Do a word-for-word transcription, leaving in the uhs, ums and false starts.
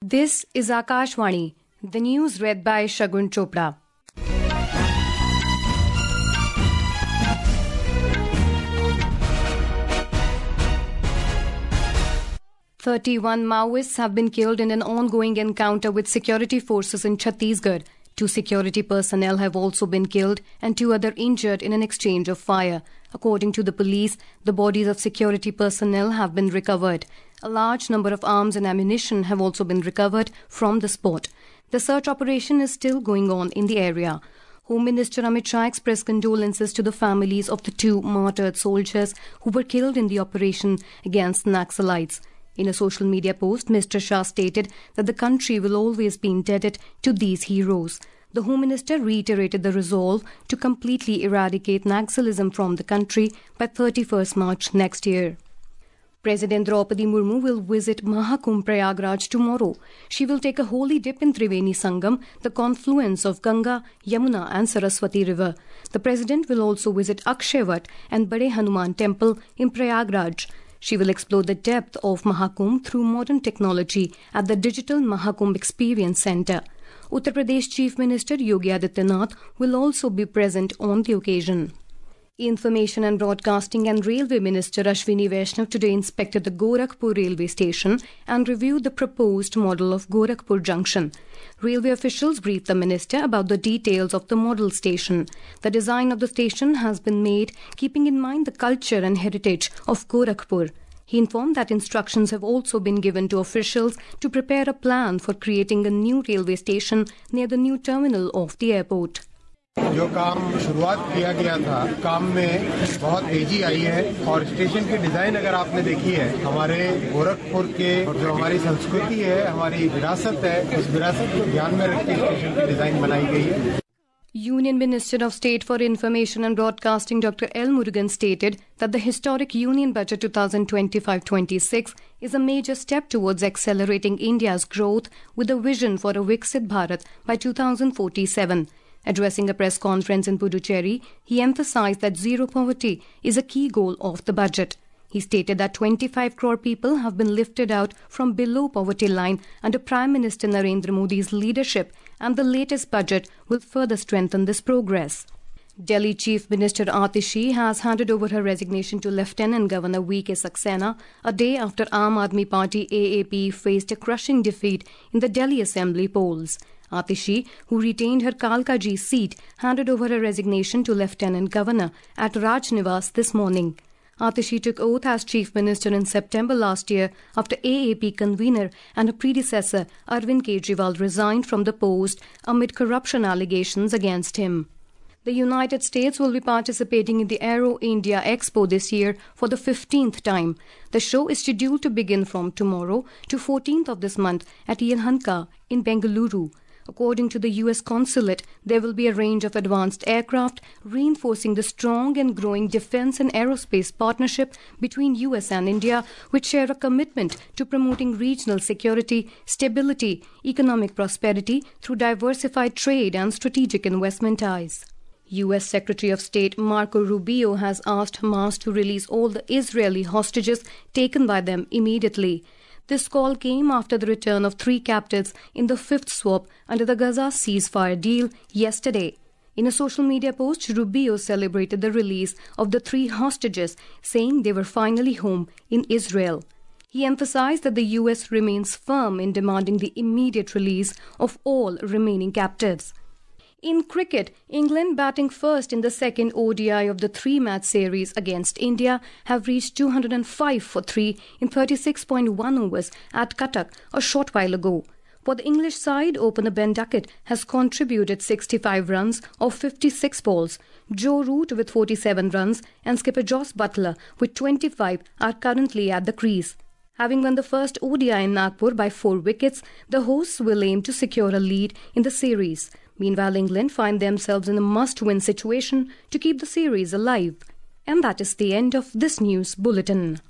This is Akashvani, the news read by Shagun Chopra. thirty-one Maoists have been killed in an ongoing encounter with security forces in Chhattisgarh. Two security personnel have also been killed and two other injured in an exchange of fire. According to the police, the bodies of security personnel have been recovered. A large number of arms and ammunition have also been recovered from the spot. The search operation is still going on in the area. Home Minister Amit Shah expressed condolences to the families of the two martyred soldiers who were killed in the operation against Naxalites. In a social media post, Mister Shah stated that the country will always be indebted to these heroes. The Home Minister reiterated the resolve to completely eradicate Naxalism from the country by thirty-first March next year. President Draupadi Murmu will visit Mahakumbh Prayagraj tomorrow. She will take a holy dip in Triveni Sangam, the confluence of Ganga, Yamuna and Saraswati River. The President will also visit Akshay-Vat and Bade Hanuman Temple in Prayagraj. She will explore the depth of Mahakumbh through modern technology at the Digital Mahakumbh Experience Centre. Uttar Pradesh Chief Minister Yogi Adityanath will also be present on the occasion. Information and Broadcasting and Railway Minister Ashwini Vaishnav today inspected the Gorakhpur railway station and reviewed the proposed model of Gorakhpur Junction. Railway officials briefed the minister about the details of the model station. The design of the station has been made keeping in mind the culture and heritage of Gorakhpur. He informed that instructions have also been given to officials to prepare a plan for creating a new railway station near the new terminal of the airport. जो काम शुरुआत किया गया था, काम में बहुत तेजी आई है और स्टेशन की डिजाइन अगर आपने देखी है, हमारे गोरखपुर के जो हमारी संस्कृति है, हमारी विरासत है, उस विरासत को ध्यान में रख के स्टेशन की डिजाइन बनाई गई है. Union Minister of State for Information and Broadcasting Doctor L. Murugan stated that the historic Union Budget twenty twenty-five twenty-six is a major step towards accelerating India's growth with a vision for a Viksit Bharat by two thousand forty-seven. Addressing a press conference in Puducherry, he emphasized that zero poverty is a key goal of the budget. He stated that twenty-five crore people have been lifted out from below poverty line under Prime Minister Narendra Modi's leadership, and the latest budget will further strengthen this progress. Delhi Chief Minister Atishi has handed over her resignation to Lieutenant Governor V K Saxena a day after Aam Aadmi Party A A P faced a crushing defeat in the Delhi Assembly polls. Atishi, who retained her Kalkaji seat, handed over her resignation to Lieutenant Governor at Raj Niwas this morning. Atishi took oath as Chief Minister in September last year after A A P convener and her predecessor Arvind Kejriwal resigned from the post amid corruption allegations against him. The United States will be participating in the Aero India Expo this year for the fifteenth time. The show is scheduled to begin from tomorrow to fourteenth of this month at Yelahanka in Bengaluru. According to the U S consulate, there will be a range of advanced aircraft, reinforcing the strong and growing defense and aerospace partnership between U S and India, which share a commitment to promoting regional security, stability, economic prosperity through diversified trade and strategic investment ties. U S Secretary of State Marco Rubio has asked Hamas to release all the Israeli hostages taken by them immediately. This call came after the return of three captives in the fifth swap under the Gaza ceasefire deal yesterday. In a social media post, Rubio celebrated the release of the three hostages, saying they were finally home in Israel. He emphasized that the U S remains firm in demanding the immediate release of all remaining captives. In cricket, England, batting first in the second O D I of the three-match series against India, have reached two hundred five for three in thirty-six point one overs at Cuttack a short while ago. For the English side, opener Ben Duckett has contributed sixty-five runs of fifty-six balls. Joe Root with forty-seven runs and skipper Jos Buttler with twenty-five are currently at the crease. Having won the first O D I in Nagpur by four wickets, the hosts will aim to secure a lead in the series. Meanwhile, England find themselves in a must-win situation to keep the series alive. And that is the end of this news bulletin.